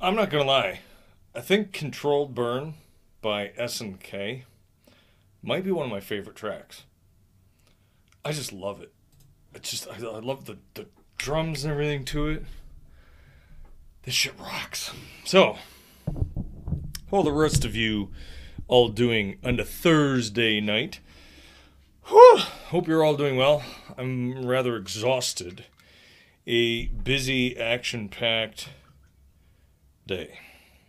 I'm not gonna lie. I think "Controlled Burn" by SNK might be one of my favorite tracks. I just love it. I love the drums and everything to it. This shit rocks. So, how are the rest of you all doing on a Thursday night? Whew, hope you're all doing well. I'm rather exhausted. A busy, action-packed day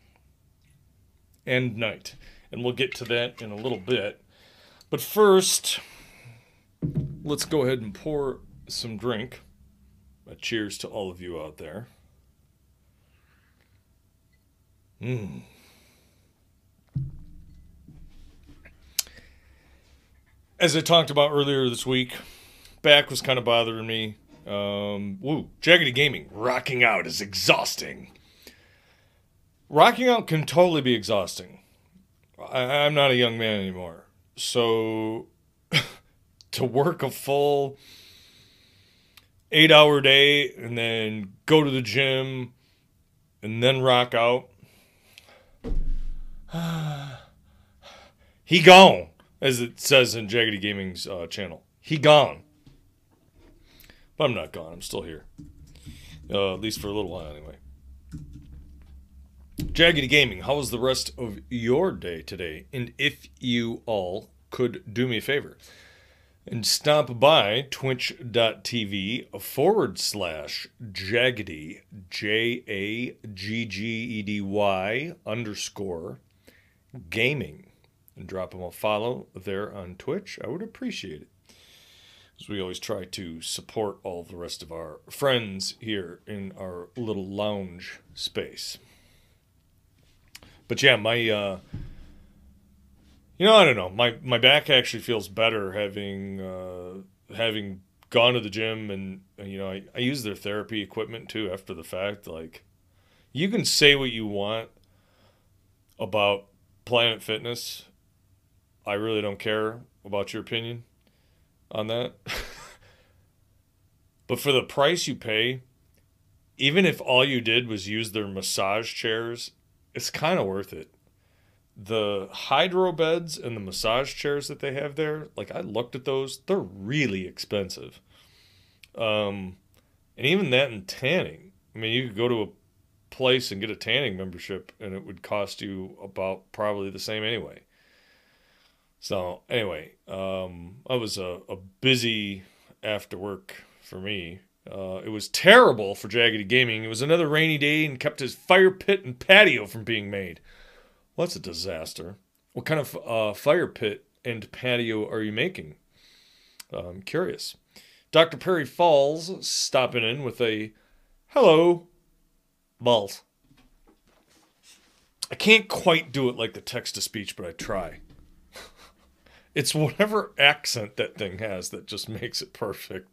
and night. And we'll get to that in a little bit. But first, let's go ahead and pour some drink. A cheers to all of you out there. As I talked about earlier this week, back was kind of bothering me. Jaggedy Gaming. Rocking out is exhausting. Rocking out can totally be exhausting. I'm not a young man anymore. So, to work a full 8-hour day and then go to the gym and then rock out. He gone, as it says in Jaggedy Gaming's channel. He gone. But I'm not gone. I'm still here. At least for a little while anyway. Jaggedy Gaming, how was the rest of your day today? And if you all could do me a favor and stop by twitch.tv/Jaggedy, JAGGEDY_gaming, and drop them a follow there on Twitch, I would appreciate it. As we always try to support all the rest of our friends here in our little lounge space. But yeah, I don't know. My back actually feels better having gone to the gym, and I use their therapy equipment too after the fact. Like, you can say what you want about Planet Fitness. I really don't care about your opinion on that. But for the price you pay, even if all you did was use their massage chairs, it's kind of worth it. The hydro beds and the massage chairs that they have there, like, I looked at those, they're really expensive. And even that and tanning. I mean, you could go to a place and get a tanning membership and it would cost you about probably the same anyway. So anyway, it was a busy after work for me. It was terrible for Jaggedy Gaming. It was another rainy day and kept his fire pit and patio from being made. Well, that's a disaster. What kind of fire pit and patio are you making? I'm curious. Dr. Perry Falls stopping in with a hello, balls. I can't quite do it like the text-to-speech, but I try. It's whatever accent that thing has that just makes it perfect.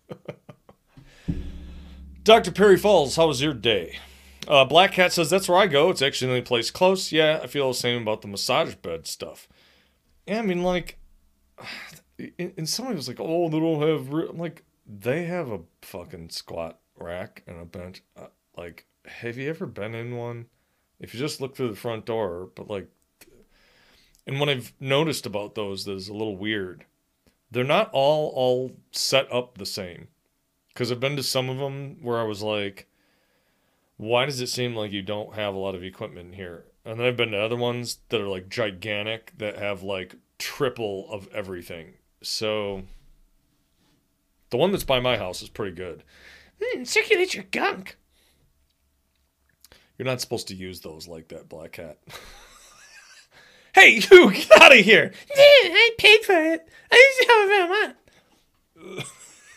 Dr. Perry Falls, how was your day? Black Cat says, that's where I go. It's actually the only place close. Yeah, I feel the same about the massage bed stuff. Yeah, I mean, like, and somebody was like, oh, they don't have... I'm like, they have a fucking squat rack and a bench. Like, have you ever been in one? If you just look through the front door, but like... And what I've noticed about those that is a little weird, they're not all set up the same. Because I've been to some of them where I was like, why does it seem like you don't have a lot of equipment in here? And then I've been to other ones that are like gigantic that have like triple of everything. So the one that's by my house is pretty good. Circulate your gunk. You're not supposed to use those like that, Black Cat. Hey, you, get out of here. I paid for it. I just have it I want.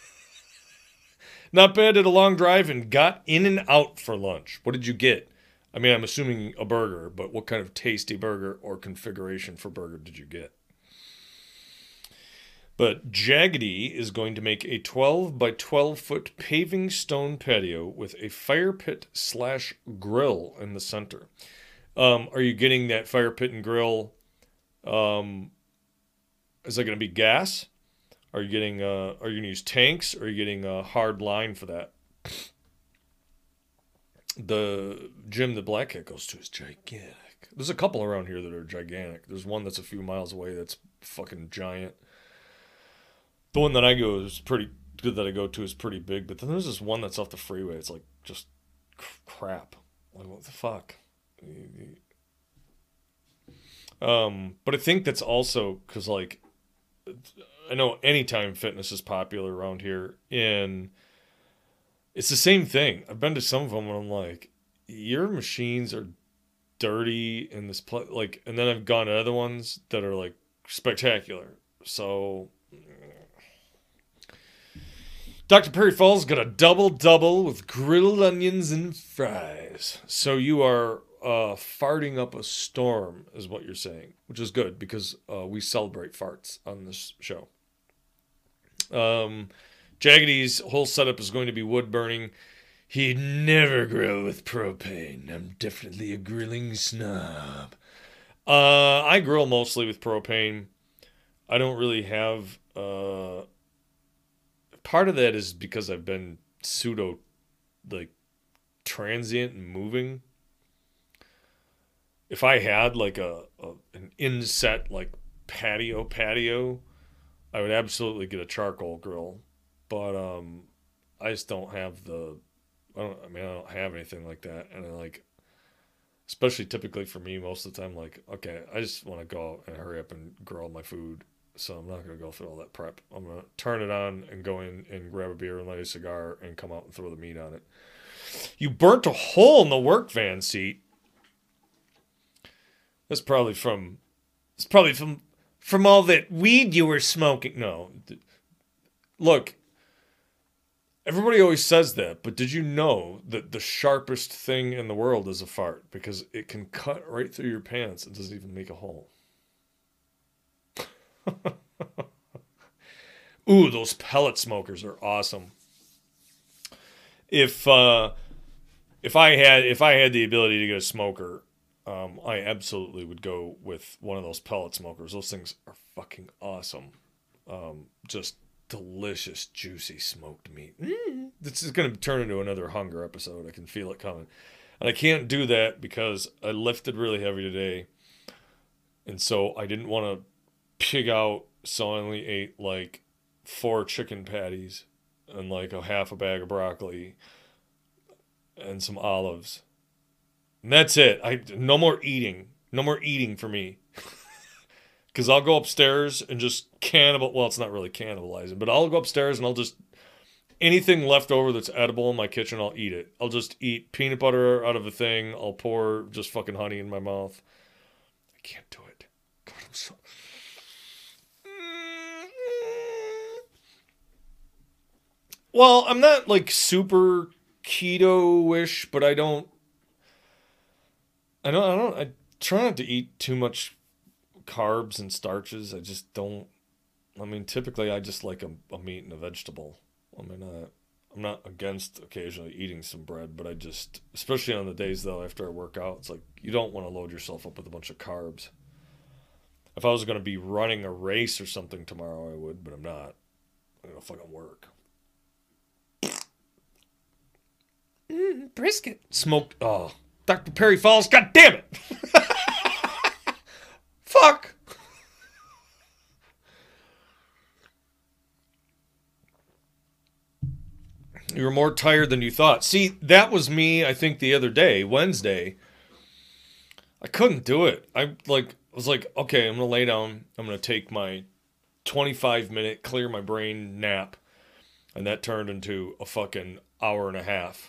Not bad at a long drive and got in and out for lunch. What did you get? I mean, I'm assuming a burger, but what kind of tasty burger or configuration for burger did you get? But Jaggedy is going to make a 12 by 12 foot paving stone patio with a fire pit / grill in the center. Are you getting that fire pit and grill? Is that going to be gas? Are you getting? Are you going to use tanks? Or are you getting a hard line for that? The gym that Black Cat goes to is gigantic. There's a couple around here that are gigantic. There's one that's a few miles away that's fucking giant. The one that I go is pretty good that I go to is pretty big, but then there's this one that's off the freeway. It's like just crap. Like what the fuck? But I think that's also because like I know Anytime Fitness is popular around here, and it's the same thing. I've been to some of them and I'm like, your machines are dirty in this place. Like, and then I've gone to other ones that are like spectacular. So, Dr. Perry Falls got a double with grilled onions and fries. So you are farting up a storm, is what you're saying, which is good because we celebrate farts on this show. Jaggedy's whole setup is going to be wood burning. He'd never grill with propane. I'm definitely a grilling snob. I grill mostly with propane. I don't really have... part of that is because I've been pseudo, like, transient and moving. If I had, like, an inset, like, patio, I would absolutely get a charcoal grill. But I just don't have I don't have anything like that. And I like, especially typically for me, most of the time, like, okay, I just want to go and hurry up and grill my food. So I'm not going to go through all that prep. I'm going to turn it on and go in and grab a beer and light a cigar and come out and throw the meat on it. You burnt a hole in the work van seat. It's probably from all that weed you were smoking. No. Look, everybody always says that, but did you know that the sharpest thing in the world is a fart? Because it can cut right through your pants. It doesn't even make a hole. Ooh, those pellet smokers are awesome. If I had the ability to get a smoker, I absolutely would go with one of those pellet smokers. Those things are fucking awesome. Just delicious, juicy smoked meat. This is going to turn into another hunger episode. I can feel it coming. And I can't do that because I lifted really heavy today. And so I didn't want to pig out, so I only ate like 4 chicken patties and like a half a bag of broccoli and some olives. And that's it. No more eating. No more eating for me. Because I'll go upstairs and just well, it's not really cannibalizing, but I'll go upstairs and I'll just, anything left over that's edible in my kitchen, I'll eat it. I'll just eat peanut butter out of a thing. I'll pour just fucking honey in my mouth. I can't do it. God, I'm so... Well, I'm not like super keto-ish, but I try not to eat too much carbs and starches. I just don't. I mean, typically I just like a meat and a vegetable. I mean, I'm not against occasionally eating some bread, but I just, especially on the days though after I work out, it's like you don't want to load yourself up with a bunch of carbs. If I was going to be running a race or something tomorrow, I would, but I'm not. I'm going to fucking work. Brisket. Smoked. Oh, Dr. Perry Falls. God damn it. Fuck. You were more tired than you thought. See, that was me, I think, the other day, Wednesday. I couldn't do it. I was like, okay, I'm going to lay down. I'm going to take my 25-minute clear my brain nap. And that turned into a fucking hour and a half.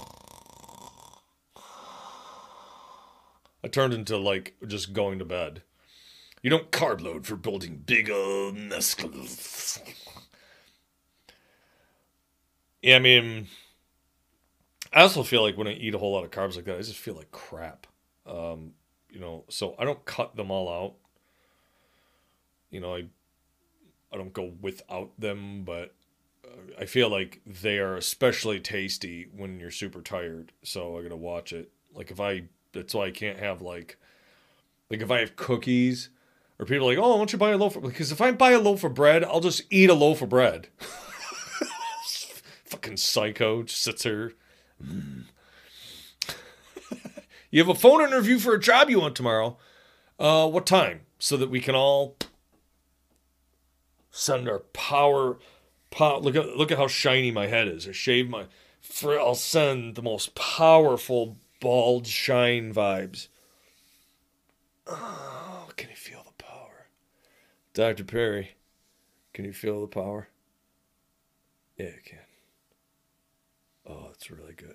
I turned into, like, just going to bed. You don't carb load for building big old muscles. Yeah, I mean, I also feel like when I eat a whole lot of carbs like that, I just feel like crap. So I don't cut them all out. I don't go without them, but I feel like they are especially tasty when you're super tired. So I gotta watch it. That's why I can't have like if I have cookies, or people are like, oh, why don't you buy a loaf? Because if I buy a loaf of bread, I'll just eat a loaf of bread. Fucking psycho, just sits here. You have a phone interview for a job you want tomorrow. What time? So that we can all send our power. Look at how shiny my head is. I shave my. I'll send the most powerful bald shine vibes. Oh, can you feel the power? Dr. Perry, can you feel the power? Yeah, I can. Oh, it's really good.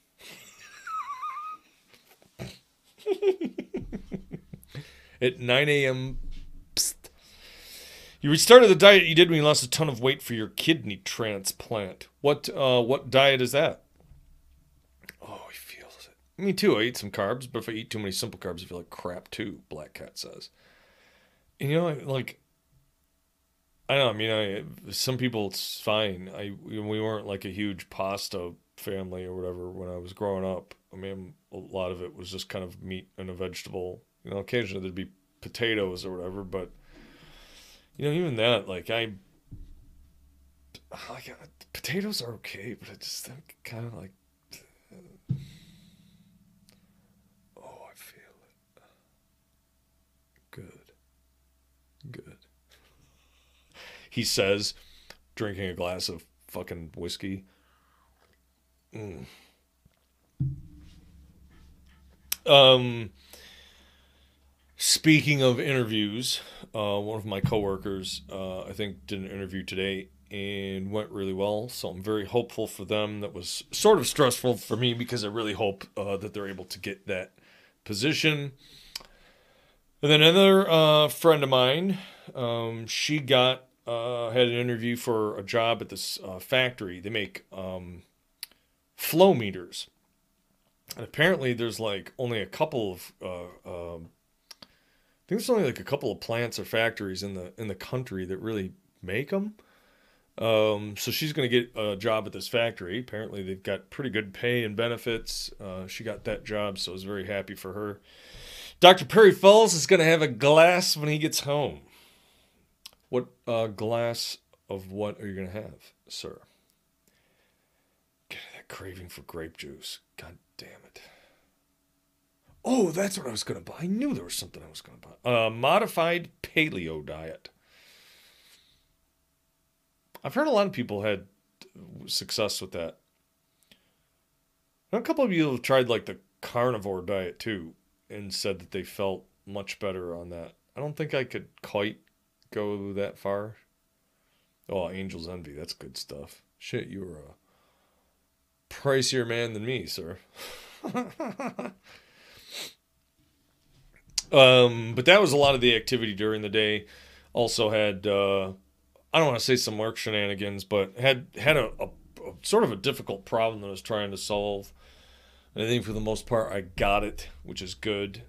At 9 a.m. Psst. You restarted the diet you did when you lost a ton of weight for your kidney transplant. What diet is that? Oh, he feels it. Me too. I eat some carbs, but if I eat too many simple carbs, I feel like crap too, Black Cat says. And you know, like, I don't know, I mean, some people it's fine. We weren't like a huge pasta family or whatever when I was growing up. I mean, a lot of it was just kind of meat and a vegetable. You know, occasionally there'd be potatoes or whatever, but you know, even that, like potatoes are okay, but I just think kind of like, oh, I feel it. Good, good. He says, drinking a glass of fucking whiskey. Speaking of interviews, one of my coworkers, I think, did an interview today and went really well. So I'm very hopeful for them. That was sort of stressful for me because I really hope that they're able to get that position. And then another friend of mine, she got had an interview for a job at this factory. They make flow meters. And apparently there's like only a couple of I think there's only like a couple of plants or factories in the country that really make them. So she's going to get a job at this factory. Apparently they've got pretty good pay and benefits. She got that job, so I was very happy for her. Dr. Perry Falls is going to have a glass when he gets home. What glass of what are you going to have, sir? Get that craving for grape juice. God damn it. Oh, that's what I was going to buy. I knew there was something I was going to buy. Modified paleo diet. I've heard a lot of people had success with that. A couple of people have tried like the carnivore diet too and said that they felt much better on that. I don't think I could quite go that far. Oh, Angel's Envy. That's good stuff. Shit, you were a pricier man than me, sir. But that was a lot of the activity during the day. Also had, I don't want to say some work shenanigans, but had a sort of a difficult problem that I was trying to solve. And I think for the most part, I got it, which is good.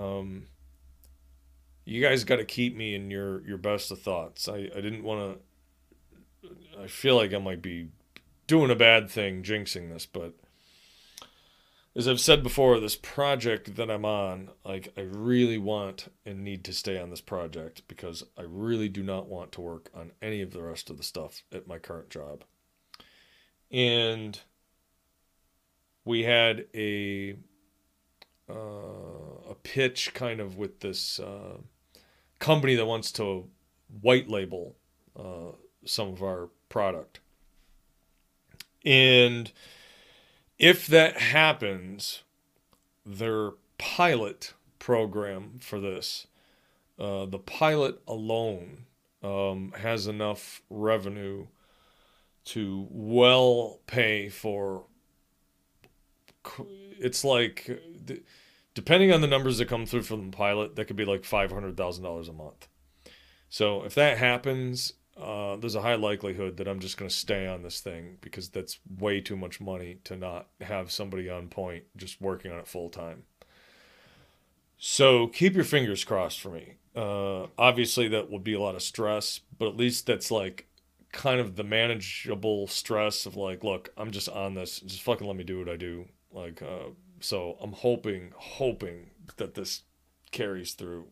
You guys got to keep me in your best of thoughts. I didn't want to, I feel like I might be doing a bad thing, jinxing this, but as I've said before, this project that I'm on, like, I really want and need to stay on this project because I really do not want to work on any of the rest of the stuff at my current job. And we had a pitch kind of with this company that wants to white label some of our product. And if that happens, their pilot program for this, the pilot alone has enough revenue to well pay for, it's like, depending on the numbers that come through from the pilot, that could be like $500,000 a month. So if that happens, there's a high likelihood that I'm just going to stay on this thing because that's way too much money to not have somebody on point just working on it full time. So keep your fingers crossed for me. Obviously, that will be a lot of stress, but at least that's like kind of the manageable stress of like, look, I'm just on this. Just fucking let me do what I do. Like, so I'm hoping that this carries through.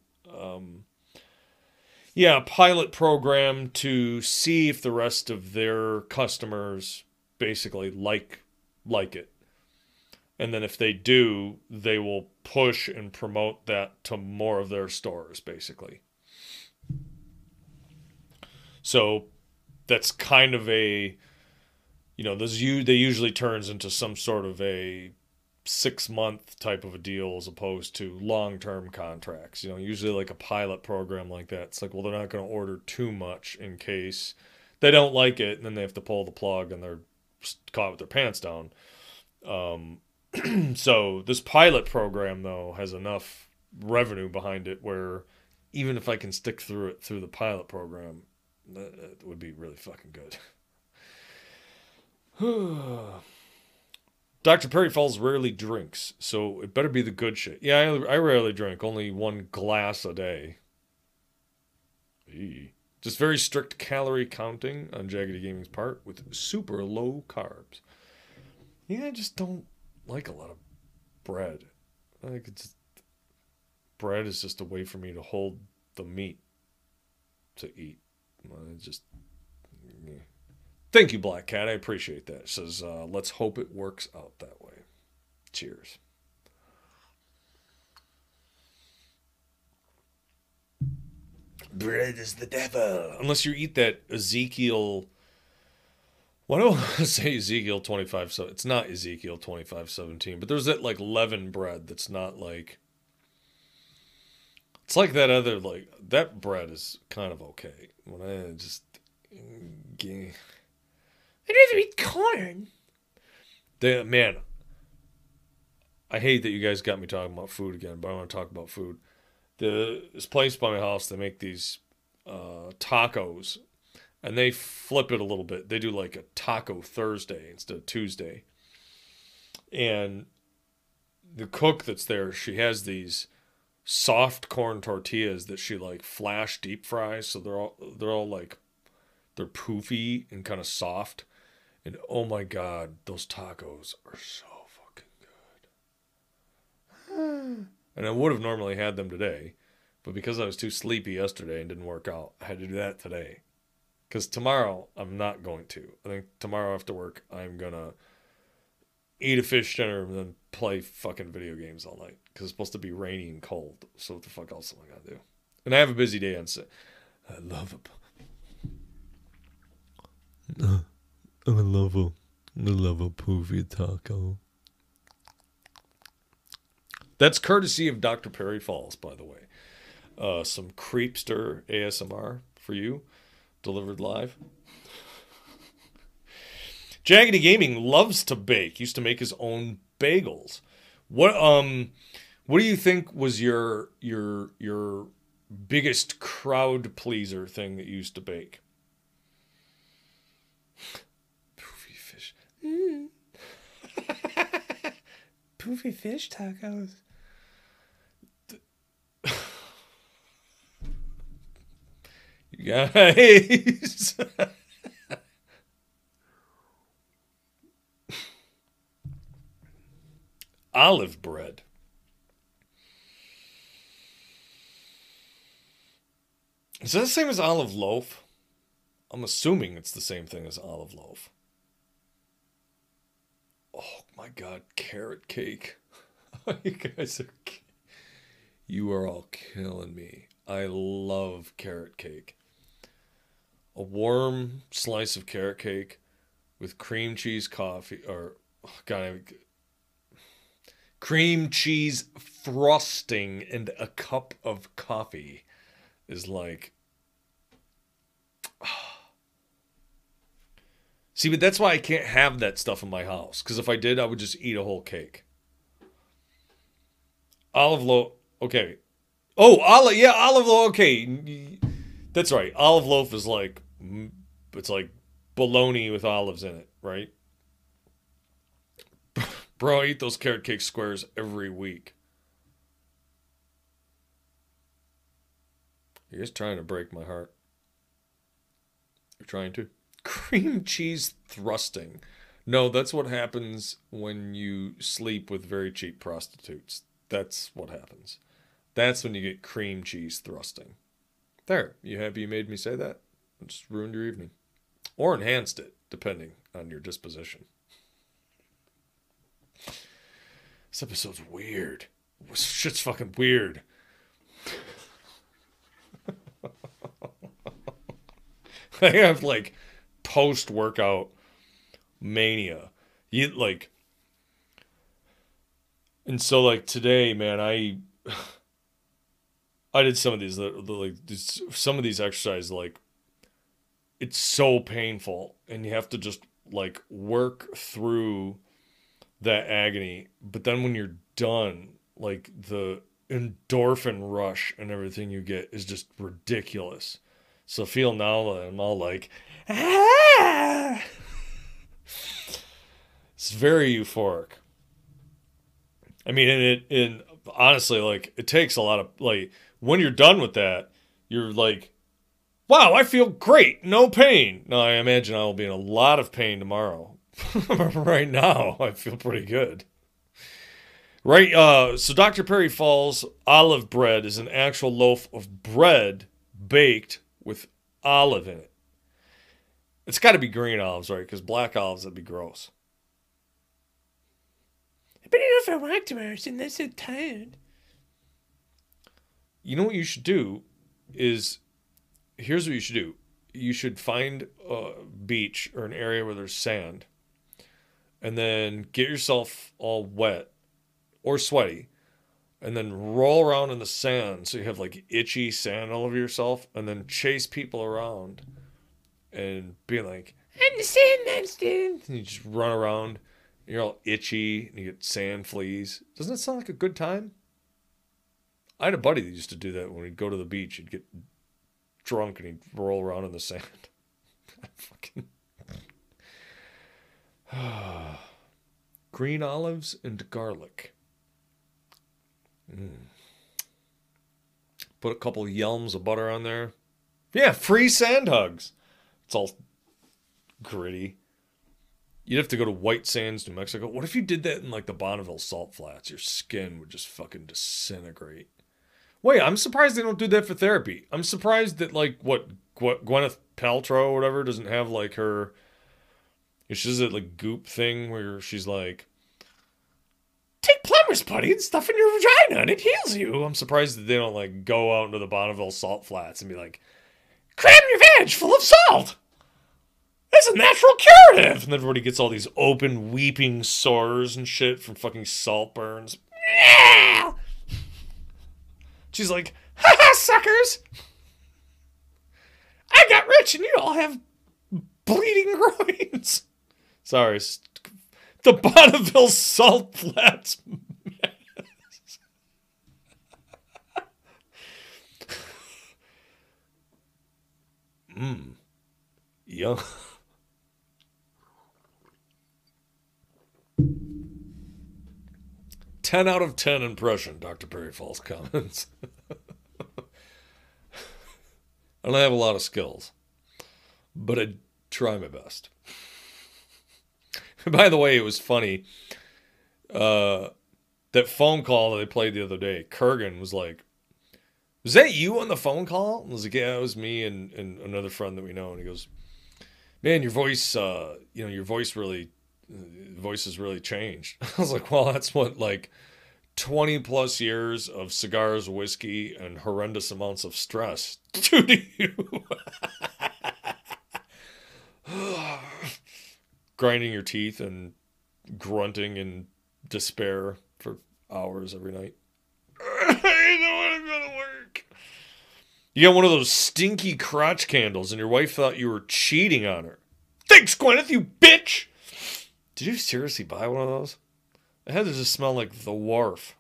Yeah, pilot program to see if the rest of their customers basically like it. And then if they do, they will push and promote that to more of their stores, basically. So that's kind of a, they usually turns into some sort of a 6 month type of a deal as opposed to long term contracts. Usually like a pilot program like that. It's like, well, they're not going to order too much in case they don't like it, and then they have to pull the plug and they're caught with their pants down. So this pilot program though has enough revenue behind it where even if I can stick through it through the pilot program, that would be really fucking good. Dr. Perry Falls rarely drinks, so it better be the good shit. Yeah, I rarely drink, only 1 glass a day. Eee. Just very strict calorie counting on Jaggedy Gaming's part with super low carbs. Yeah, I just don't like a lot of bread. I think bread is just a way for me to hold the meat to eat. It's just. Yeah. Thank you, Black Cat. I appreciate that. It says, let's hope it works out that way. Cheers. Bread is the devil. Unless you eat that Ezekiel. Why do I say Ezekiel 25? So it's not Ezekiel 25:17, but there's that like leavened bread that's not like. It's like that other like that bread is kind of okay. When I just. I'd rather eat corn. Man, I hate that you guys got me talking about food again, but I want to talk about food. This place by my house, they make these tacos, and they flip it a little bit. They do like a Taco Thursday instead of Tuesday. And the cook that's there, she has these soft corn tortillas that she like flash deep fries, so they're all like they're poofy and kind of soft. And oh my god, those tacos are so fucking good. And I would have normally had them today, but because I was too sleepy yesterday and didn't work out, I had to do that today. Because tomorrow, I'm not going to. I think tomorrow after work, I'm going to eat a fish dinner and then play fucking video games all night. Because it's supposed to be rainy and cold. So what the fuck else am I going to do? And I have a busy day on set. I love it. I love a poofy taco. That's courtesy of Dr. Perry Falls, by the way. Some creepster ASMR for you, delivered live. Jaggedy Gaming loves to bake. Used to make his own bagels. What do you think was your biggest crowd pleaser thing that you used to bake? Poofy fish. Poofy fish tacos. You guys. Olive bread. Is that the same as olive loaf? I'm assuming it's the same thing as olive loaf. Oh my god, carrot cake. You are all killing me. I love carrot cake. A warm slice of carrot cake with cream cheese coffee, or cream cheese frosting and a cup of coffee is like. See, but that's why I can't have that stuff in my house. Because if I did, I would just eat a whole cake. Olive loaf. Okay. Oh, olive loaf. Okay. That's right. Olive loaf is like, it's like bologna with olives in it, right? Bro, I eat those carrot cake squares every week. You're just trying to break my heart. You're trying to. Cream cheese thrusting. No, that's what happens when you sleep with very cheap prostitutes. That's what happens. That's when you get cream cheese thrusting. There, you happy you made me say that? I just ruined your evening. Or enhanced it, depending on your disposition. This episode's weird. Shit's fucking weird. I have like post-workout mania. And so like today, man, I did some of these some of these exercises, like it's so painful and you have to just like work through that agony. But then when you're done, like the endorphin rush and everything you get is just ridiculous. So feel now that I'm all like, ah! It's very euphoric. I mean, and honestly, like, it takes a lot of, like, when you're done with that, you're like, wow, I feel great, no pain. Now, I imagine I will be in a lot of pain tomorrow. Right now, I feel pretty good. Right, so Dr. Perry Falls olive bread is an actual loaf of bread baked with olive in it. It's got to be green olives, right? Because black olives, that'd be gross. But if I work tomorrow, and I'm so tired. You know what you should do is, here's what you should do. You should find a beach or an area where there's sand, and then get yourself all wet or sweaty, and then roll around in the sand so you have like itchy sand all over yourself, and then chase people around and be like, I'm the Sandman. And you just run around. You're all itchy and you get sand fleas. Doesn't it sound like a good time? I had a buddy that used to do that when we'd go to the beach. He'd get drunk and he'd roll around in the sand. Fucking green olives and garlic. Put a couple yelms of butter on there. Yeah, free sand hugs. It's all gritty. You'd have to go to White Sands, New Mexico. What if you did that in like the Bonneville Salt Flats? Your skin would just fucking disintegrate. Wait, I'm surprised they don't do that for therapy. I'm surprised that like what Gwyneth Paltrow or whatever doesn't have like her. She does that like goop thing where she's like, take plumber's putty and stuff in your vagina and it heals you. I'm surprised that they don't like go out into the Bonneville Salt Flats and be like, cram your vag full of salt. It's a natural curative. And everybody gets all these open weeping sores and shit from fucking salt burns. Yeah! She's like, ha ha, suckers. I got rich and you all have bleeding groins. Sorry. The Bonneville Salt Flats. Yum. 10 out of 10 impression, Dr. Perry Falls comments. I don't have a lot of skills, but I try my best. By the way, it was funny. That phone call that they played the other day, Kurgan was like, was that you on the phone call? And I was like, yeah, it was me and another friend that we know. And he goes, man, your voice, your voice has really changed. I was like, well, that's what like 20 plus years of cigars, whiskey, and horrendous amounts of stress do to you. Grinding your teeth and grunting in despair for hours every night. I don't want to go to work. You got one of those stinky crotch candles and your wife thought you were cheating on her. Thanks, Gwyneth, you bitch! Did you seriously buy one of those? It had to just smell like the wharf.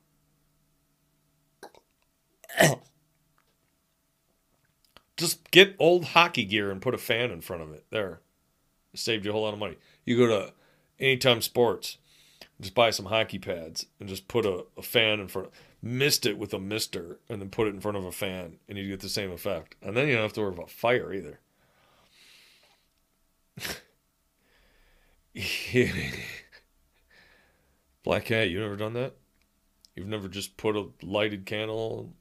Just get old hockey gear and put a fan in front of it. There. It saved you a whole lot of money. You go to Anytime Sports, just buy some hockey pads and just put a fan in front. Mist it with a mister and then put it in front of a fan and you get the same effect. And then you don't have to worry about fire either. Black Cat, you never done that? You've never just put a lighted candle?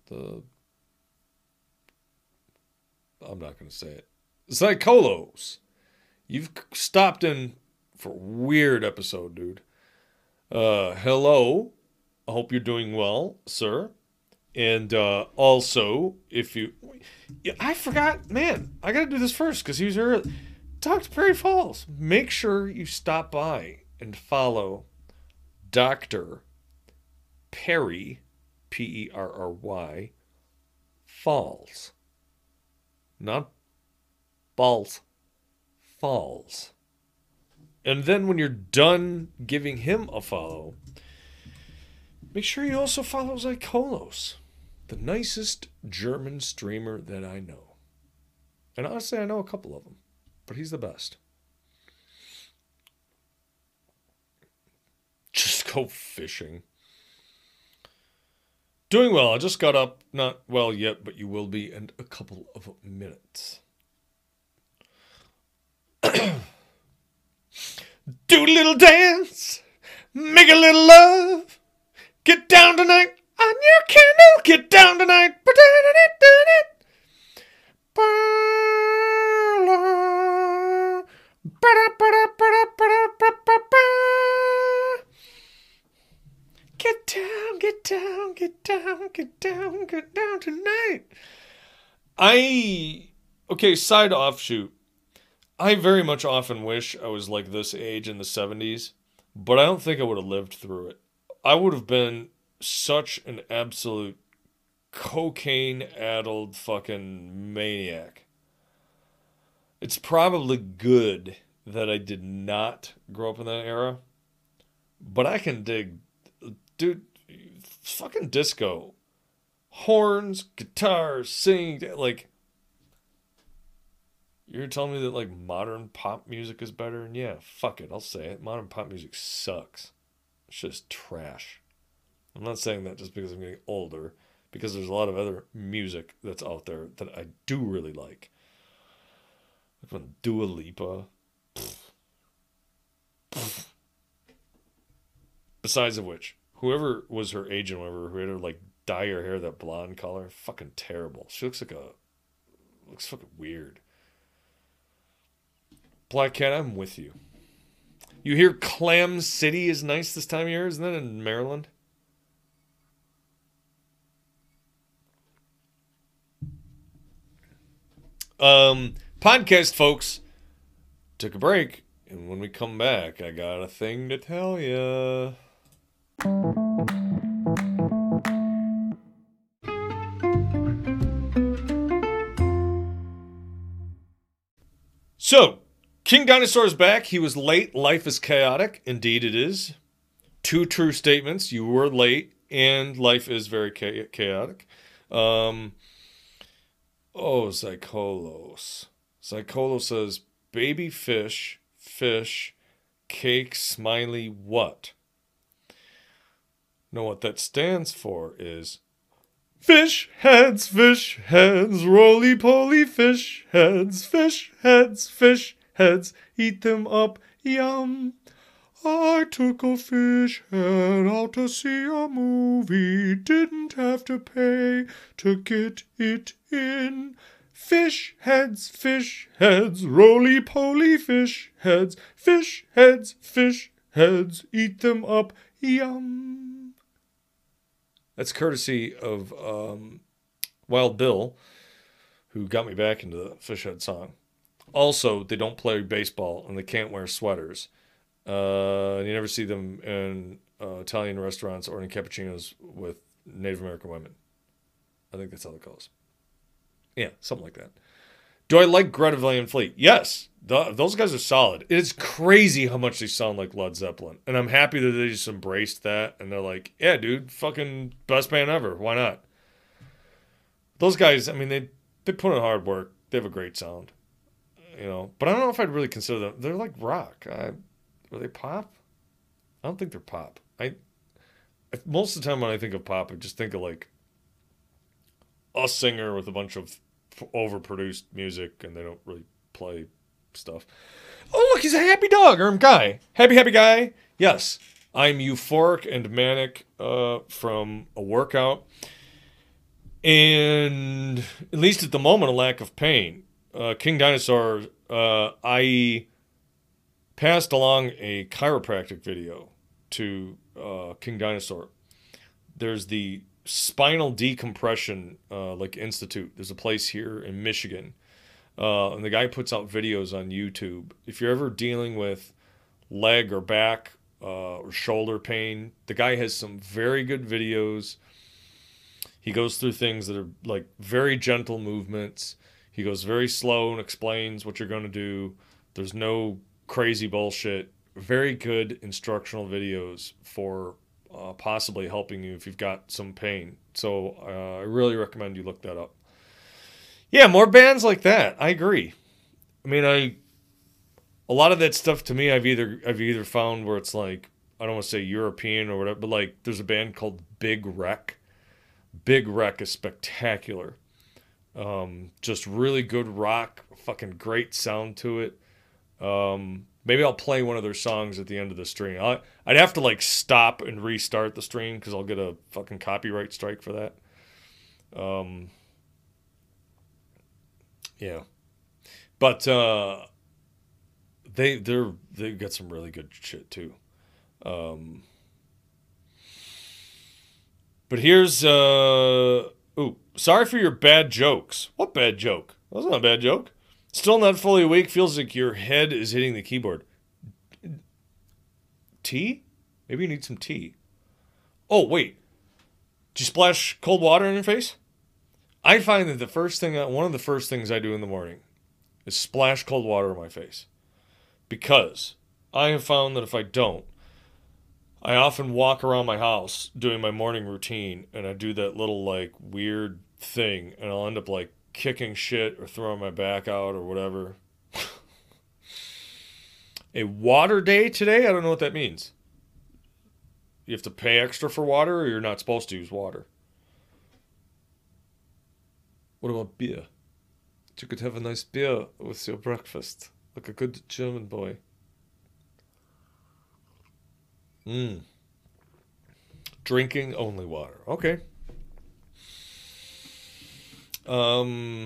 I'm not going to say it. Zycolos. You've stopped in for a weird episode, dude. Hello. I hope you're doing well, sir. And also, if you... Yeah, I forgot, man, I gotta do this first because he was here. Dr. Perry Falls. Make sure you stop by and follow Dr. Perry, Perry, Falls. Not balls. Falls. And then when you're done giving him a follow, make sure you also follow Zykolos, the nicest German streamer that I know. And honestly, I know a couple of them, but he's the best. Just go fishing. Doing well. I just got up. Not well yet, but you will be in a couple of minutes. Do a little dance. Make a little love. Get down tonight on your candle. Get down tonight. Get down, get down, get down, get down, get down tonight. Okay, side offshoot. I very much often wish I was like this age in the 70s, but I don't think I would have lived through it. I would have been such an absolute cocaine-addled fucking maniac. It's probably good that I did not grow up in that era, but I can dig, dude, fucking disco. Horns, guitars, singing, like, you're telling me that, like, modern pop music is better? And yeah, fuck it, I'll say it. Modern pop music sucks. It's just trash. I'm not saying that just because I'm getting older, because there's a lot of other music that's out there that I do really like. Like when Dua Lipa. Besides of which, whoever was her agent, who had her, like, dye her hair that blonde color, fucking terrible. She looks fucking weird. Black Cat, I'm with you. You hear Clam City is nice this time of year, isn't that in Maryland? Podcast folks, took a break, and when we come back, I got a thing to tell ya. So, King Dinosaur is back. He was late. Life is chaotic. Indeed it is. Two true statements. You were late, and life is very chaotic. Zykolos. Zykolos says, baby fish, cake, smiley, what? Know what that stands for is fish heads, roly-poly fish heads, eat them up, yum. I took a fish head out to see a movie, didn't have to pay to get it in. Fish heads, roly-poly fish heads, eat them up, yum. That's courtesy of Wild Bill, who got me back into the fish head song. Also, they don't play baseball and they can't wear sweaters. You never see them in Italian restaurants or in cappuccinos with Native American women. I think that's how they call us. Yeah, something like that. Do I like Greta Van Fleet? Yes. Those guys are solid. It is crazy how much they sound like Led Zeppelin. And I'm happy that they just embraced that. And they're like, yeah, dude, fucking best band ever. Why not? Those guys, I mean, they put in hard work. They have a great sound. You know, but I don't know if I'd really consider them. They're like rock. Are they pop? I don't think they're pop. Most of the time when I think of pop, I just think of like a singer with a bunch of overproduced music, and they don't really play stuff. Oh, look, he's a happy dog or guy. Happy guy. Yes, I'm euphoric and manic from a workout, and at least at the moment, a lack of pain. King Dinosaur, I passed along a chiropractic video to King Dinosaur. There's the Spinal Decompression Institute. There's a place here in Michigan, and the guy puts out videos on YouTube. If you're ever dealing with leg or back or shoulder pain, the guy has some very good videos. He goes through things that are like very gentle movements. He goes very slow and explains what you're going to do. There's no crazy bullshit. Very good instructional videos for possibly helping you if you've got some pain. So I really recommend you look that up. Yeah, more bands like that. I agree. I mean, a lot of that stuff to me, I've either found where it's like, I don't want to say European or whatever, but like there's a band called Big Wreck. Big Wreck is spectacular. Just really good rock, fucking great sound to it. Maybe I'll play one of their songs at the end of the stream. I'd have to like stop and restart the stream because I'll get a fucking copyright strike for that. Yeah, but they've got some really good shit too. But here's ooh, sorry for your bad jokes. What bad joke? That was not a bad joke. Still not fully awake. Feels like your head is hitting the keyboard. Tea? Maybe you need some tea. Oh, wait. Did you splash cold water in your face? I find that one of the first things I do in the morning is splash cold water in my face. Because I have found that if I don't, I often walk around my house doing my morning routine and I do that little like weird thing and I'll end up like kicking shit or throwing my back out or whatever. A water day today? I don't know what that means. You have to pay extra for water or you're not supposed to use water? What about beer? You could have a nice beer with your breakfast. Like a good German boy. Drinking only water. Okay. Well,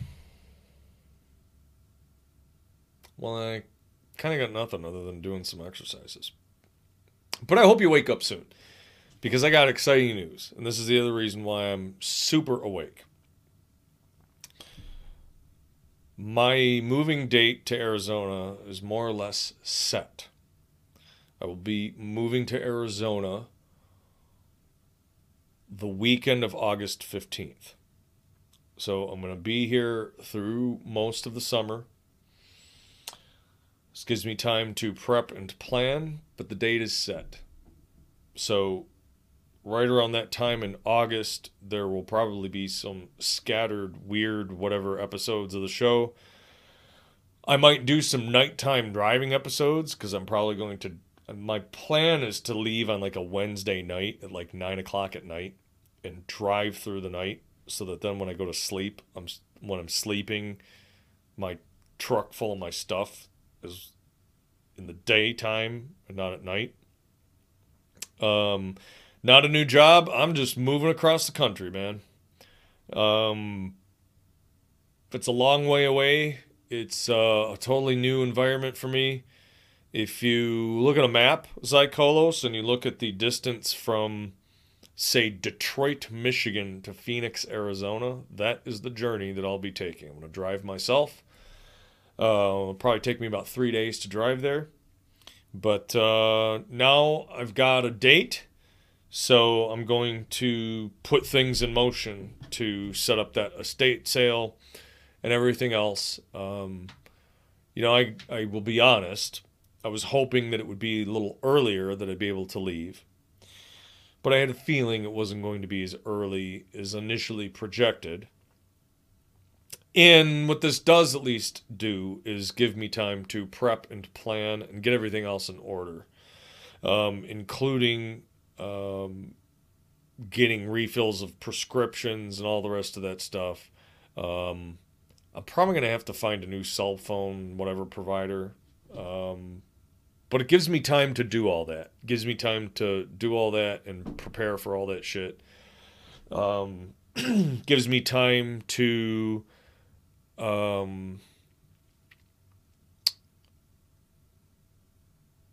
I kind of got nothing other than doing some exercises. But I hope you wake up soon. Because I got exciting news. And this is the other reason why I'm super awake. My moving date to Arizona is more or less set. I will be moving to Arizona the weekend of August 15th. So I'm going to be here through most of the summer. This gives me time to prep and plan, but the date is set. So right around that time in August, there will probably be some scattered, weird, whatever episodes of the show. I might do some nighttime driving episodes because I'm probably going to... My plan is to leave on like a Wednesday night at like 9 o'clock at night and drive through the night so that then when I go to sleep, when I'm sleeping, my truck full of my stuff is in the daytime and not at night. Not a new job. I'm just moving across the country, man. It's a long way away. It's a totally new environment for me. If you look at a map, Zykolos, and you look at the distance from, say, Detroit, Michigan to Phoenix, Arizona, that is the journey that I'll be taking. I'm going to drive myself. It'll probably take me about 3 days to drive there. But now I've got a date, so I'm going to put things in motion to set up that estate sale and everything else. I will be honest. I was hoping that it would be a little earlier that I'd be able to leave. But I had a feeling it wasn't going to be as early as initially projected. And what this does at least do is give me time to prep and plan and get everything else in order. Including getting refills of prescriptions and all the rest of that stuff. I'm probably going to have to find a new cell phone, whatever provider. But it gives me time to do all that. It gives me time to do all that and prepare for all that shit. Gives me time to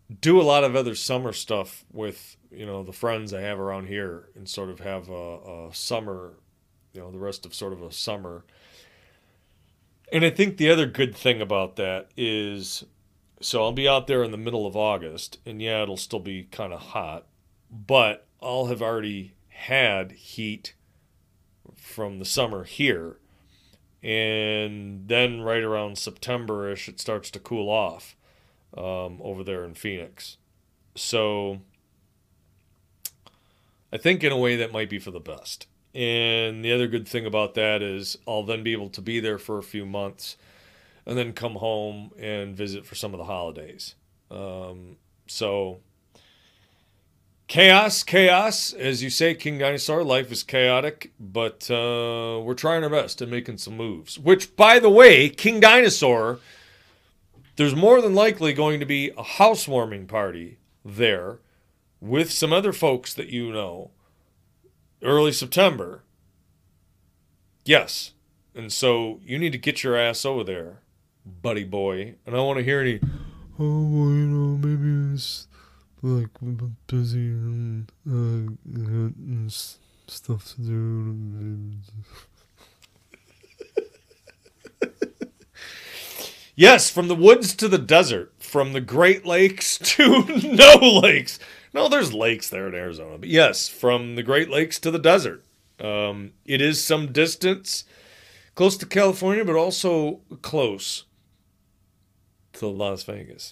do a lot of other summer stuff with, the friends I have around here and sort of have a summer, the rest of sort of a summer. And I think the other good thing about that is, so I'll be out there in the middle of August, and yeah, it'll still be kind of hot, but I'll have already had heat from the summer here. And then right around September-ish, it starts to cool off over there in Phoenix. So I think in a way that might be for the best. And the other good thing about that is I'll then be able to be there for a few months and then come home and visit for some of the holidays. So chaos, chaos. As you say, King Dinosaur, life is chaotic, but we're trying our best and making some moves. Which, by the way, King Dinosaur, there's more than likely going to be a housewarming party there with some other folks that you know early September. Yes. And so you need to get your ass over there, buddy boy. And I don't want to hear any, oh, well, maybe it's like busy and stuff to do. Yes, from the woods to the desert, from the Great Lakes to no lakes. No, there's lakes there in Arizona. But yes, from the Great Lakes to the desert. It is some distance close to California, but also close to Las Vegas.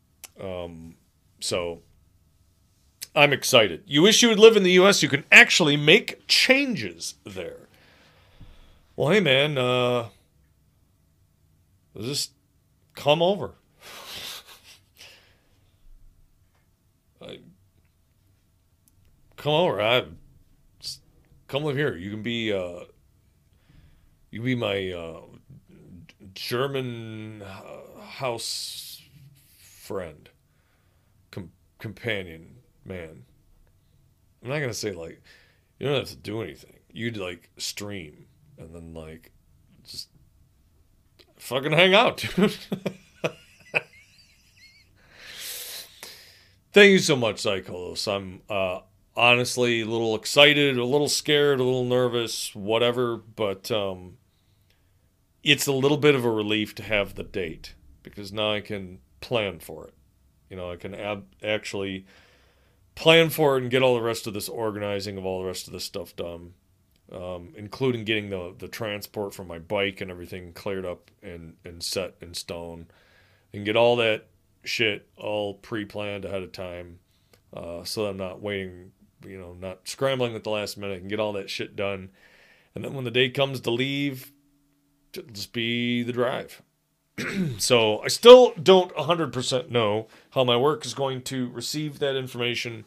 So I'm excited. You wish you would live in the U.S., you can actually make changes there. Well, hey, man, just come over. Come over. Come live here. You can be my German house friend, companion, man. I'm not gonna say like you don't have to do anything. You'd like stream and then like just fucking hang out, dude. Thank you so much, Psycholos. I'm honestly a little excited, a little scared, a little nervous, whatever, but it's a little bit of a relief to have the date because now I can plan for it. I can actually plan for it and get all the rest of this organizing of all the rest of this stuff done, including getting the transport for my bike and everything cleared up and set in stone, and get all that shit all pre-planned ahead of time, so that I'm not waiting, not scrambling at the last minute, and get all that shit done. And then when the day comes to leave, it'll just be the drive. So I still don't 100% know how my work is going to receive that information.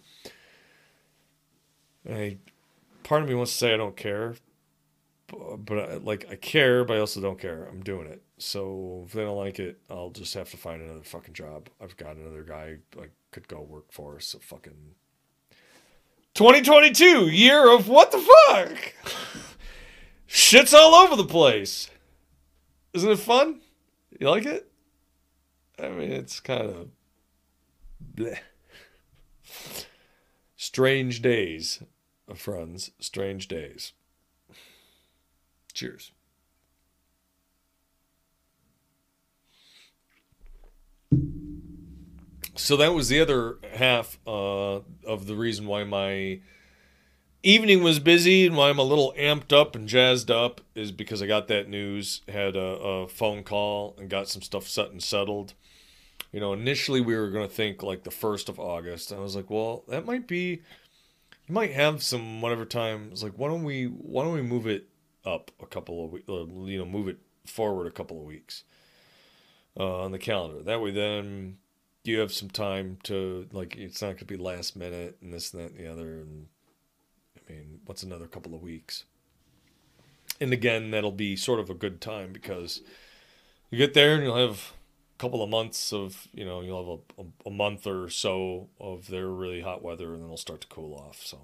Part of me wants to say I don't care, but I care, but I also don't care. I'm doing it. So if they don't like it, I'll just have to find another fucking job. I've got another guy I could go work for. So fucking 2022, year of what the fuck? Shit's all over the place. Isn't it fun? You like it? I mean, it's kind of bleh. Strange days, friends. Strange days. Cheers. So that was the other half of the reason why my evening was busy and why I'm a little amped up and jazzed up is because I got that news, had a phone call, and got some stuff set and settled. Initially we were going to think like the 1st of August. And I was like, well, that might be, you might have some whatever time. It's like, why don't we move it up a couple of weeks, move it forward a couple of weeks on the calendar. That way then you have some time to, like, it's not going to be last minute and this and that and the other. And I mean, what's another couple of weeks? And again, that'll be sort of a good time because you get there and you'll have a couple of months of, you'll have a month or so of their really hot weather, and then it'll start to cool off. So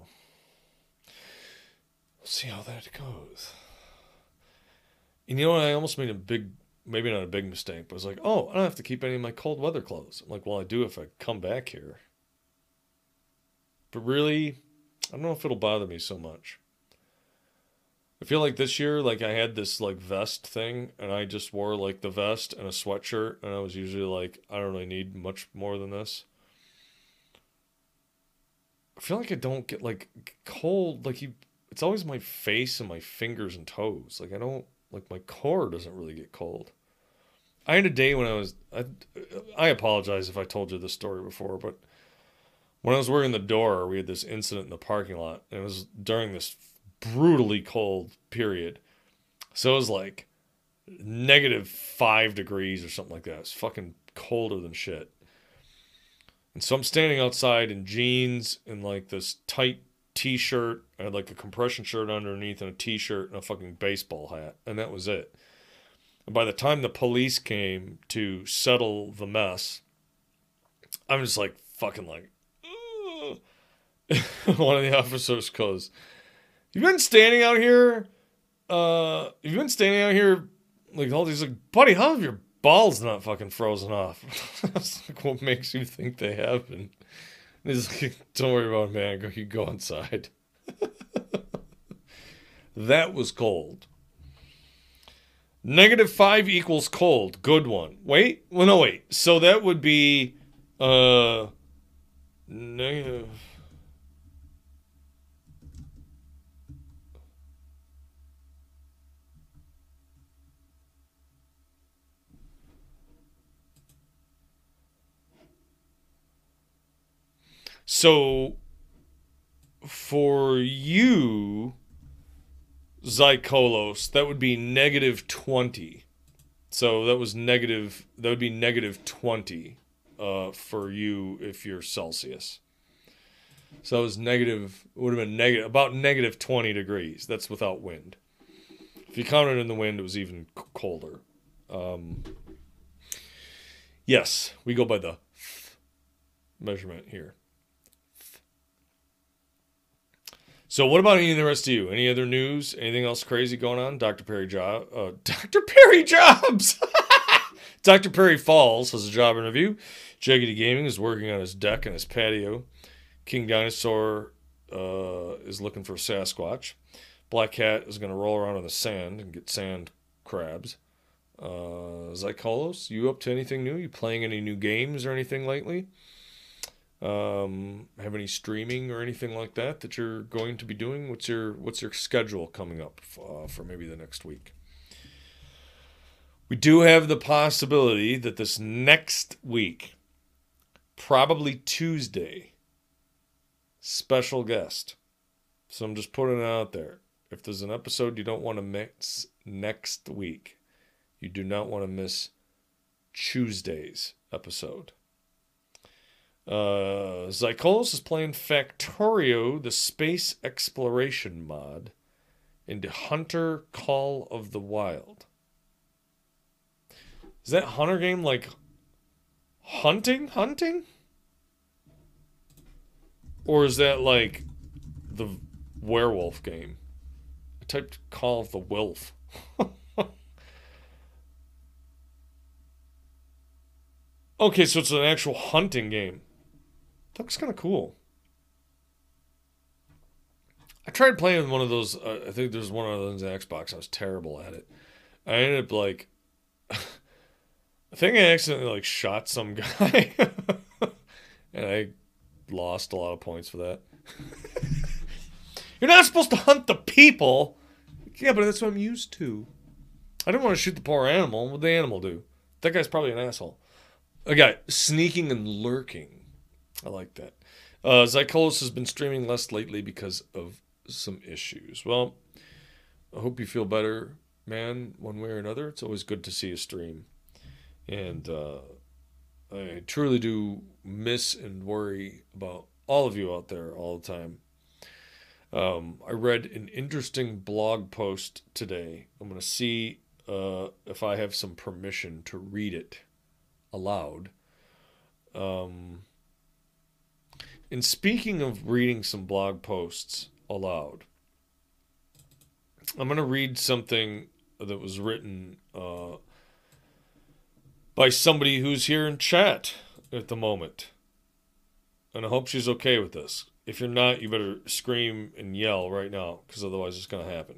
we'll see how that goes. And I almost made a big maybe not a big mistake, but I was like, oh, I don't have to keep any of my cold weather clothes. I'm like, well, I do if I come back here. But really, I don't know if it'll bother me so much. I feel like this year, like I had this like vest thing, and I just wore like the vest and a sweatshirt, and I was usually like, I don't really need much more than this. I feel like I don't get like cold, like you. It's always my face and my fingers and toes. Like I don't like my core doesn't really get cold. I had a day when I apologize if I told you this story before, but when I was working the door, we had this incident in the parking lot. And it was during this brutally cold period. So it was like -5 degrees or something like that. It's fucking colder than shit. And so I'm standing outside in jeans and like this tight t-shirt. I had like a compression shirt underneath and a t-shirt and a fucking baseball hat. And that was it. And by the time the police came to settle the mess, I'm just like fucking like, one of the officers goes, you've been standing out here like all these like, buddy, how have your balls not fucking frozen off? I was like, what makes you think they have been? And he's like, don't worry about it, man. You go inside. That was cold. -5 equals cold. Good one. Wait. Well, no, wait. So that would be negative. So for you, Zykolos, that would be -20. So that would be -20 for you if you're Celsius. So it was would have been about -20 degrees. That's without wind. If you counted in the wind, it was even colder. Yes, we go by the measurement here. So what about any of the rest of you? Any other news? Anything else crazy going on? Dr. Perry Jobs! Dr. Perry Falls has a job interview. Jaggedy Gaming is working on his deck and his patio. King Dinosaur is looking for Sasquatch. Black Cat is going to roll around in the sand and get sand crabs. Zykolos, you up to anything new? You playing any new games or anything lately? Have any streaming or anything like that you're going to be doing? What's your schedule coming up for maybe the next week? We do have the possibility that this next week, probably Tuesday, special guest. So I'm just putting it out there. If there's an episode you don't want to miss next week, you do not want to miss Tuesday's episode. Zykolos is playing Factorio, the space exploration mod, into Hunter Call of the Wild. Is that Hunter game like hunting? Or is that like the werewolf game? I typed Call of the Wolf. Okay, so it's an actual hunting game. Looks kind of cool. I tried playing one of those. I think there's one of those on Xbox. I was terrible at it. I ended up like, I think I accidentally like shot some guy, and I lost a lot of points for that. You're not supposed to hunt the people. Yeah, but that's what I'm used to. I didn't want to shoot the poor animal. What'd the animal do? That guy's probably an asshole. A guy sneaking and lurking. I like that. Zykolos has been streaming less lately because of some issues. Well, I hope you feel better, man, one way or another. It's always good to see a stream. And I truly do miss and worry about all of you out there all the time. I read an interesting blog post today. I'm going to see if I have some permission to read it aloud. And speaking of reading some blog posts aloud, I'm going to read something that was written by somebody who's here in chat at the moment. And I hope she's okay with this. If you're not, you better scream and yell right now, because otherwise it's going to happen.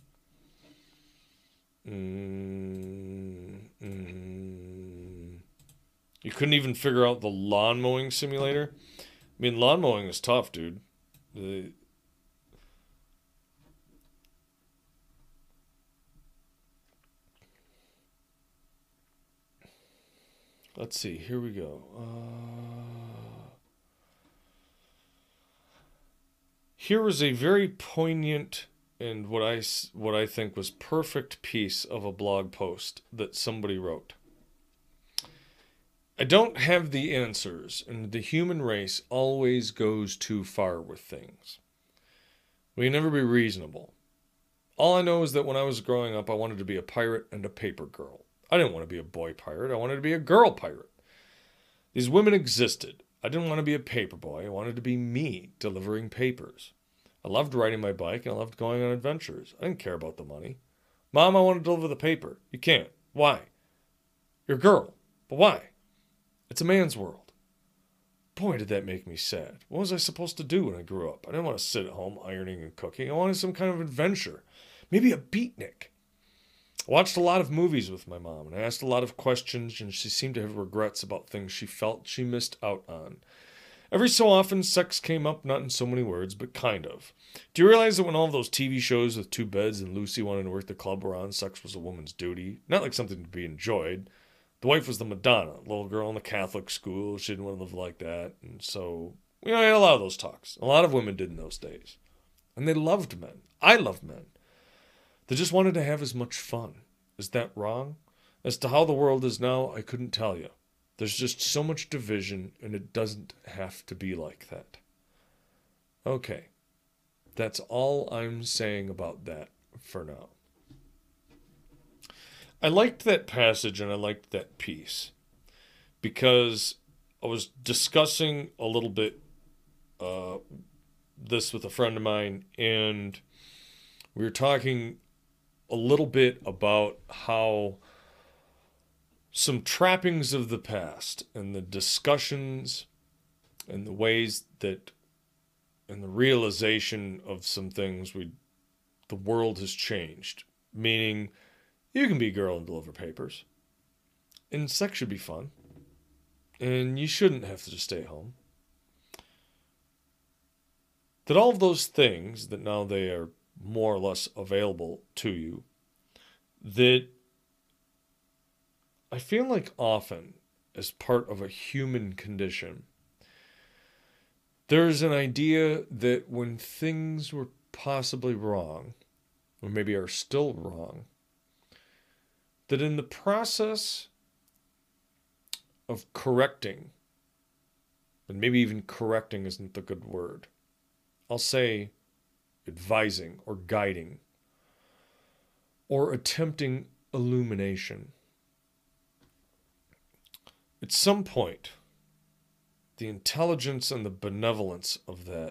You couldn't even figure out the lawn mowing simulator? I mean, lawn mowing is tough, dude. Let's see. Here we go. Here was a very poignant and what I think was perfect piece of a blog post that somebody wrote. I don't have the answers, and the human race always goes too far with things. We can never be reasonable. All I know is that when I was growing up, I wanted to be a pirate and a paper girl. I didn't want to be a boy pirate. I wanted to be a girl pirate. These women existed. I didn't want to be a paper boy. I wanted to be me, delivering papers. I loved riding my bike, and I loved going on adventures. I didn't care about the money. Mom, I want to deliver the paper. You can't. Why? You're a girl. But why? It's a man's world. Boy, did that make me sad. What was I supposed to do when I grew up? I didn't want to sit at home ironing and cooking. I wanted some kind of adventure. Maybe a beatnik. I watched a lot of movies with my mom, and I asked a lot of questions, and she seemed to have regrets about things she felt she missed out on. Every so often, sex came up, not in so many words, but kind of. Do you realize that when all of those TV shows with 2 beds and Lucy wanted to work the club were on, sex was a woman's duty? Not like something to be enjoyed. The wife was the Madonna, little girl in the Catholic school. She didn't want to live like that. And so, I had a lot of those talks. A lot of women did in those days. And they loved men. I loved men. They just wanted to have as much fun. Is that wrong? As to how the world is now, I couldn't tell you. There's just so much division, and it doesn't have to be like that. Okay. That's all I'm saying about that for now. I liked that passage and I liked that piece because I was discussing a little bit this with a friend of mine, and we were talking a little bit about how some trappings of the past and the discussions and the ways that and the realization of some things the world has changed, meaning you can be a girl and deliver papers. And sex should be fun. And you shouldn't have to just stay home. That all of those things, that now they are more or less available to you, that I feel like often, as part of a human condition, there's an idea that when things were possibly wrong, or maybe are still wrong, that in the process of correcting, and maybe even correcting isn't the good word, I'll say advising or guiding or attempting illumination. At some point, the intelligence and the benevolence of that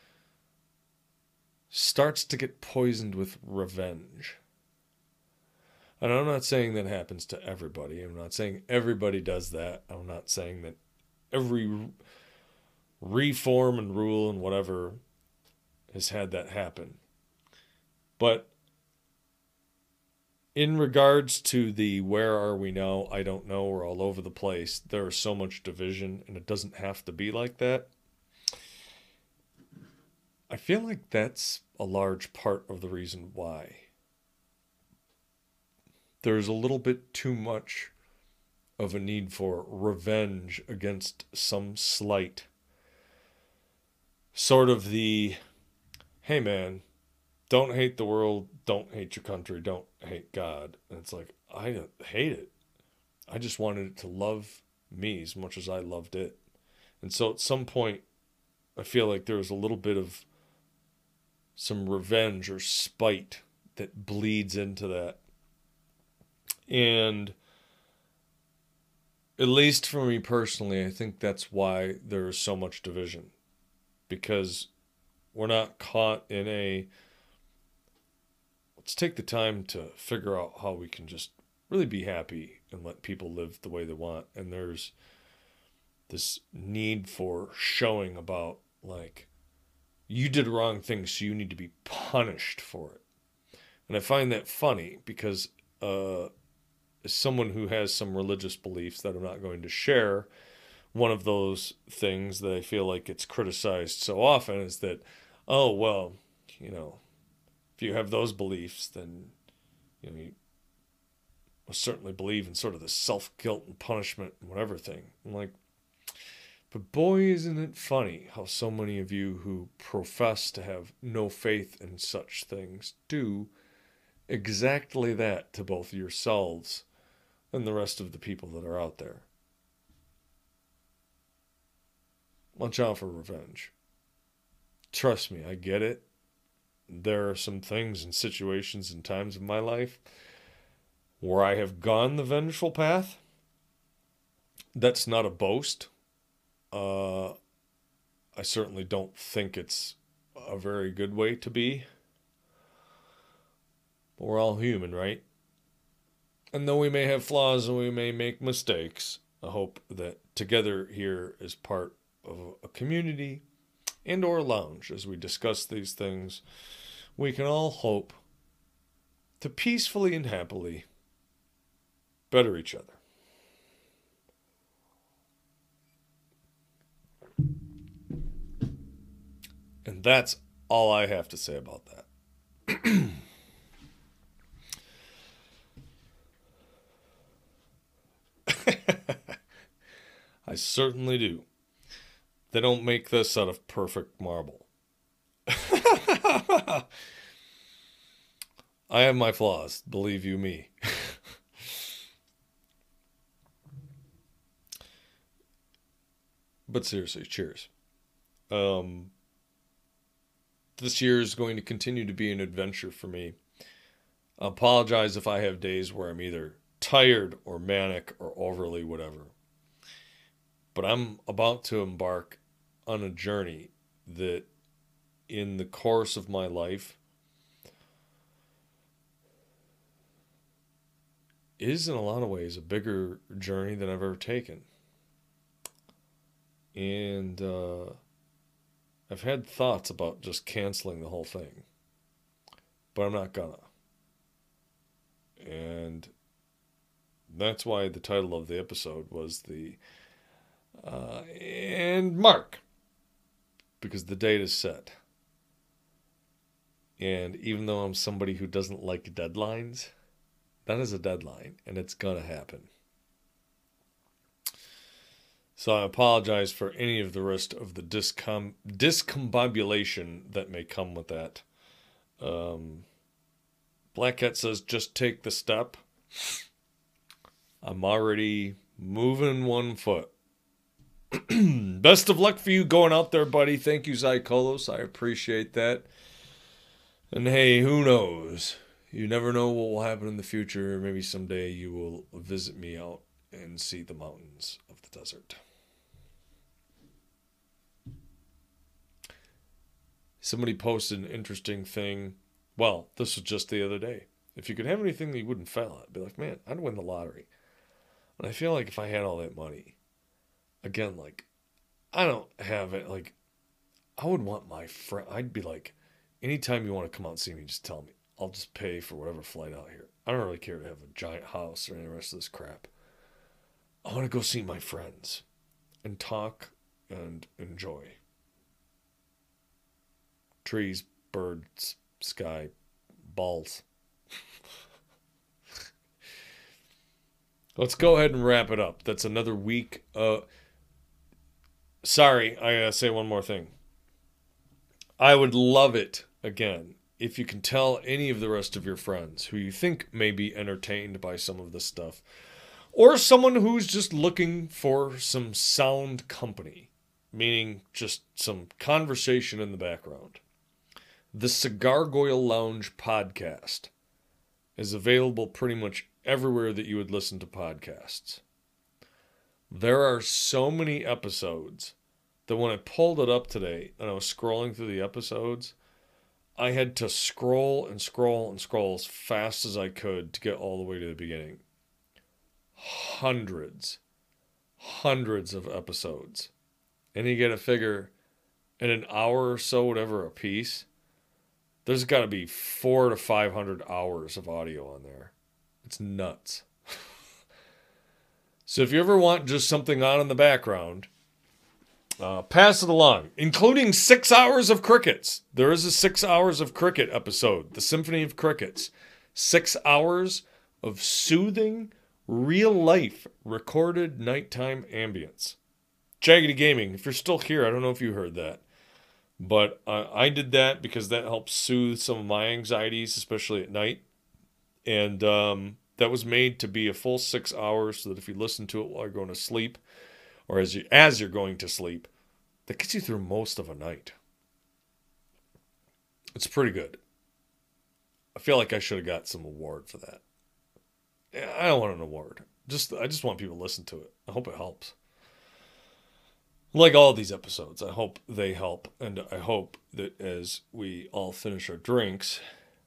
starts to get poisoned with revenge. And I'm not saying that happens to everybody. I'm not saying everybody does that. I'm not saying that every reform and rule and whatever has had that happen. But in regards to the where are we now, I don't know, we're all over the place. There is so much division, and it doesn't have to be like that. I feel like that's a large part of the reason why. There's a little bit too much of a need for revenge against some slight. Sort of the, hey man, don't hate the world, don't hate your country, don't hate God. And it's like, I don't hate it. I just wanted it to love me as much as I loved it. And so at some point, I feel like there was a little bit of some revenge or spite that bleeds into that. And at least for me personally, I think that's why there is so much division. Because we're not caught in a, let's take the time to figure out how we can just really be happy and let people live the way they want. And there's this need for showing about, like, you did wrong things, so you need to be punished for it. And I find that funny because as someone who has some religious beliefs that I'm not going to share, one of those things that I feel like it's criticized so often is that, oh, well, you know, if you have those beliefs, then, you know, you must certainly believe in sort of the self-guilt and punishment and whatever thing. I'm like, but boy, isn't it funny how so many of you who profess to have no faith in such things do exactly that to both yourselves and the rest of the people that are out there. Watch out for revenge. Trust me, I get it. There are some things and situations and times of my life where I have gone the vengeful path. That's not a boast. I certainly don't think it's a very good way to be. But we're all human, right? And though we may have flaws and we may make mistakes, I hope that together here as part of a community and or lounge, as we discuss these things, we can all hope to peacefully and happily better each other. And that's all I have to say about that. I certainly do. They don't make this out of perfect marble. I have my flaws, believe you me. But seriously, cheers. This year is going to continue to be an adventure for me. I apologize if I have days where I'm either tired or manic or overly whatever. But I'm about to embark on a journey that in the course of my life is in a lot of ways a bigger journey than I've ever taken. And I've had thoughts about just canceling the whole thing. But I'm not gonna. And that's why the title of the episode was and Mark. Because the date is set. And even though I'm somebody who doesn't like deadlines, that is a deadline, and it's gonna happen. So I apologize for any of the rest of the discombobulation that may come with that. Black Cat says, just take the step. I'm already moving one foot. Best of luck for you going out there, buddy. Thank you, Zykolos. I appreciate that. And hey, who knows? You never know what will happen in the future. Maybe someday you will visit me out and see the mountains of the desert. Somebody posted an interesting thing. Well, this was just the other day. If you could have anything that you wouldn't fail at, be like, man, I'd win the lottery. And I feel like if I had all that money, again, like, I don't have it. Like, I would want my friend. I'd be like, anytime you want to come out and see me, just tell me. I'll just pay for whatever flight out here. I don't really care to have a giant house or any of the rest of this crap. I want to go see my friends and talk and enjoy. Trees, birds, sky, balls. Let's go ahead and wrap it up. That's another week. Sorry, I gotta say one more thing. I would love it, again, if you can tell any of the rest of your friends who you think may be entertained by some of this stuff, or someone who's just looking for some sound company, meaning just some conversation in the background. The Cigargoyle Lounge podcast is available pretty much everywhere that you would listen to podcasts. There are so many episodes that when I pulled it up today and I was scrolling through the episodes, I had to scroll and scroll and scroll as fast as I could to get all the way to the beginning. hundreds of episodes. And you got to figure in an hour or so, whatever a piece, there's got to be 400 to 500 hours of audio on there. It's nuts. So if you ever want just something on in the background, pass it along, including 6 hours of crickets. There is a 6 hours of cricket episode, The Symphony of Crickets. 6 hours of soothing, real-life, recorded nighttime ambience. Jaggedy Gaming, if you're still here, I don't know if you heard that. But I did that because that helps soothe some of my anxieties, especially at night. And that was made to be a full 6 hours so that if you listen to it while you're going to sleep, or as you're going to sleep, that gets you through most of a night. It's pretty good. I feel like I should have got some award for that. I don't want an award. I just want people to listen to it. I hope it helps. Like all these episodes, I hope they help. And I hope that as we all finish our drinks,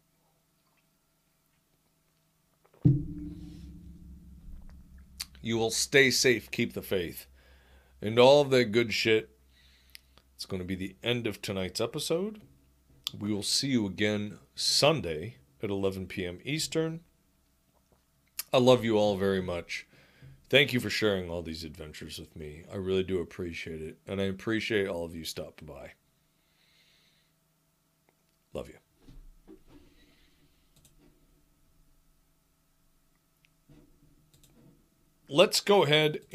you will stay safe, keep the faith, and all of that good shit. It's going to be the end of tonight's episode. We will see you again Sunday at 11 p.m. Eastern. I love you all very much. Thank you for sharing all these adventures with me. I really do appreciate it. And I appreciate all of you stopping by. Love you. Let's go ahead